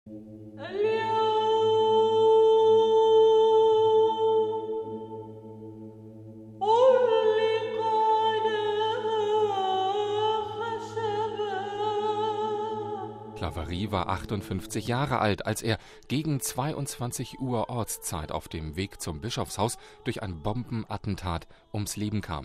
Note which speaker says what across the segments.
Speaker 1: Claverie war 58 Jahre alt, als er gegen 22 Uhr Ortszeit auf dem Weg zum Bischofshaus durch ein Bombenattentat ums Leben kam.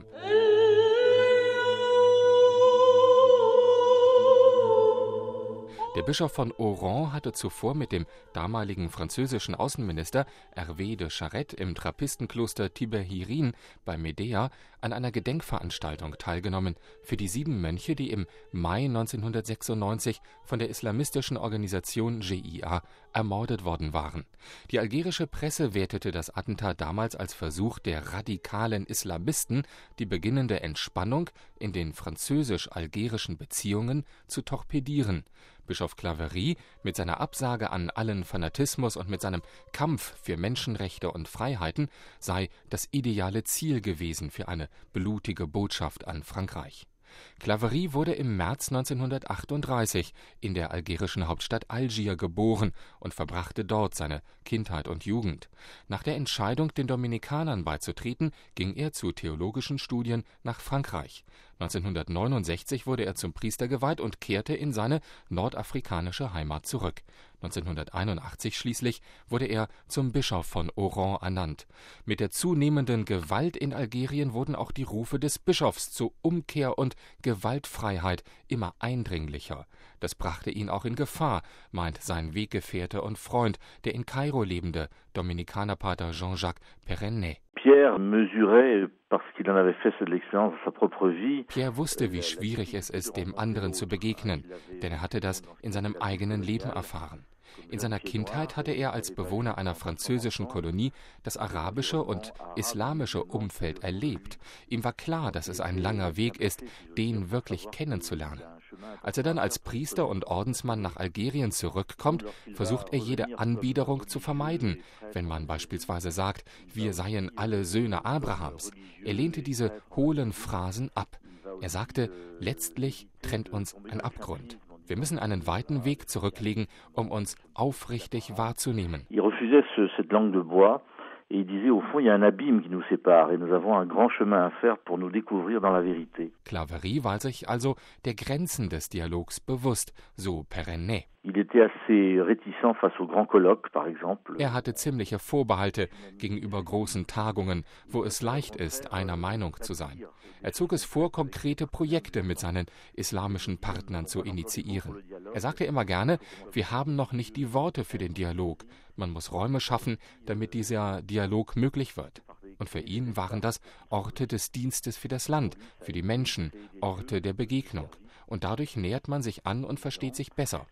Speaker 1: Der Bischof von Oran hatte zuvor mit dem damaligen französischen Außenminister Hervé de Charette im Trappistenkloster Tiberhirin bei Médéa an einer Gedenkveranstaltung teilgenommen für die 7 Mönche, die im Mai 1996 von der islamistischen Organisation JIA ermordet worden waren. Die algerische Presse wertete das Attentat damals als Versuch der radikalen Islamisten, die beginnende Entspannung in den französisch-algerischen Beziehungen zu torpedieren. Bischof Claverie mit seiner Absage an allen Fanatismus und mit seinem Kampf für Menschenrechte und Freiheiten sei das ideale Ziel gewesen für eine blutige Botschaft an Frankreich. Claverie wurde im März 1938 in der algerischen Hauptstadt Algier geboren und verbrachte dort seine Kindheit und Jugend. Nach der Entscheidung, den Dominikanern beizutreten, ging er zu theologischen Studien nach Frankreich. 1969 wurde er zum Priester geweiht und kehrte in seine nordafrikanische Heimat zurück. 1981 schließlich wurde er zum Bischof von Oran ernannt. Mit der zunehmenden Gewalt in Algerien wurden auch die Rufe des Bischofs zu Umkehr und Gewaltfreiheit immer eindringlicher. Das brachte ihn auch in Gefahr, meint sein Weggefährte und Freund, der in Kairo lebende Dominikanerpater Jean-Jacques Perrennet.
Speaker 2: Pierre
Speaker 1: wusste, wie schwierig es ist, dem anderen zu begegnen, denn er hatte das in seinem eigenen Leben erfahren. In seiner Kindheit hatte er als Bewohner einer französischen Kolonie das arabische und islamische Umfeld erlebt. Ihm war klar, dass es ein langer Weg ist, den wirklich kennenzulernen. Als er dann als Priester und Ordensmann nach Algerien zurückkommt, versucht er jede Anbiederung zu vermeiden, wenn man beispielsweise sagt, wir seien alle Söhne Abrahams. Er lehnte diese hohlen Phrasen ab. Er sagte, letztlich trennt uns ein Abgrund. Wir müssen einen weiten Weg zurücklegen, um uns aufrichtig wahrzunehmen.
Speaker 2: Et il disait, au fond, il y a un abîme qui nous sépare et nous avons un grand chemin à faire pour nous découvrir dans la vérité.
Speaker 1: Claverie war sich also der Grenzen des Dialogs bewusst, so Perrennet.
Speaker 2: Il était assez réticent face aux grands colloques, par exemple.
Speaker 1: Er hatte ziemliche Vorbehalte gegenüber großen Tagungen, wo es leicht ist, einer Meinung zu sein. Er zog es vor, konkrete Projekte mit seinen islamischen Partnern zu initiieren. Er sagte immer gerne, wir haben noch nicht die Worte für den Dialog. Man muss Räume schaffen, damit dieser Dialog möglich wird. Und für ihn waren das Orte des Dienstes für das Land, für die Menschen, Orte der Begegnung. Und dadurch nähert man sich an und versteht sich besser.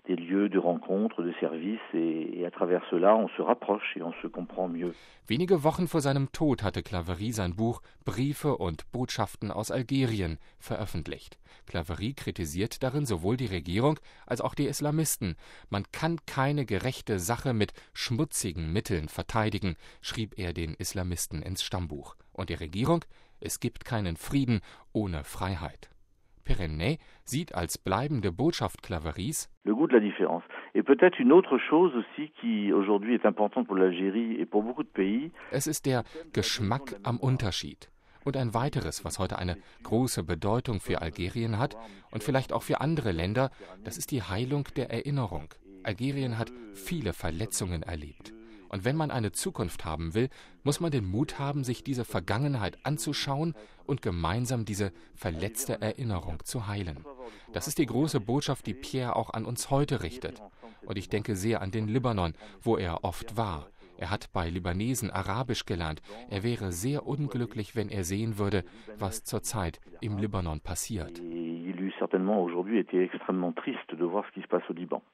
Speaker 1: Wenige Wochen vor seinem Tod hatte Claverie sein Buch Briefe und Botschaften aus Algerien veröffentlicht. Claverie kritisiert darin sowohl die Regierung als auch die Islamisten. Man kann keine gerechte Sache mit schmutzigen Mitteln verteidigen, schrieb er den Islamisten ins Stammbuch. Und die Regierung? Es gibt keinen Frieden ohne Freiheit. Perrennet sieht als bleibende Botschaft Claveries
Speaker 2: le goût de la différence. Et peut-être une autre chose aussi qui aujourd'hui est importante pour l'Algérie et pour beaucoup de pays.
Speaker 1: Es ist der Geschmack am Unterschied. Und ein weiteres, was heute eine große Bedeutung für Algerien hat und vielleicht auch für andere Länder, das ist die Heilung der Erinnerung. Algerien hat viele Verletzungen erlebt. Und wenn man eine Zukunft haben will, muss man den Mut haben, sich diese Vergangenheit anzuschauen und gemeinsam diese verletzte Erinnerung zu heilen. Das ist die große Botschaft, die Pierre auch an uns heute richtet. Und ich denke sehr an den Libanon, wo er oft war. Er hat bei Libanesen Arabisch gelernt. Er wäre sehr unglücklich, wenn er sehen würde, was zurzeit im Libanon passiert.
Speaker 2: Il eût certainement aujourd'hui été extrêmement triste de voir ce qui se passe au Liban.